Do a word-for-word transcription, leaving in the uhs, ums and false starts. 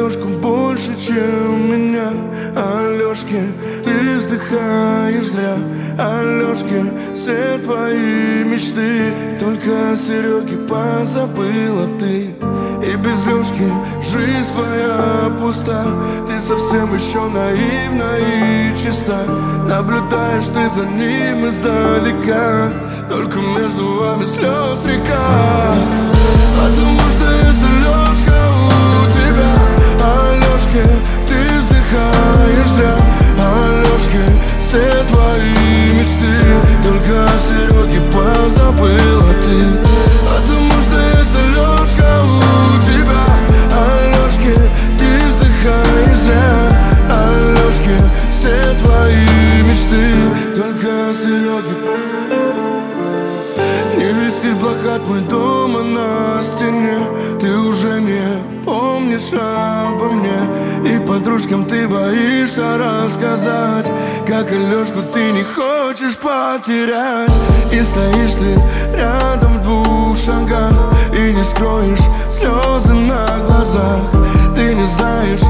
Алёшку больше, чем меня. Алёшке, ты вздыхаешь зря. Алёшке, все твои мечты только о Серёге позабыла ты. И без Лёшки жизнь твоя пуста. Ты совсем еще наивна и чиста. Наблюдаешь ты за ним издалека, только между вами слез река. Потому что если Лёшка у тебя, Алёшке, ты вздыхаешь зря. Алёшке, все твои мечты только о Серёге позабыла ты. Потому что если Лёшка у тебя, Алёшке, ты вздыхаешь зря. Алёшке, все твои мечты только о Серёге. Не висит плакат мой дома на стене. Ты уже не помнишь обо мне. И подружкам ты боишься рассказать, как Алёшку ты не хочешь потерять. И стоишь ты рядом в двух шагах и не скроешь слезы на глазах. Ты не знаешь,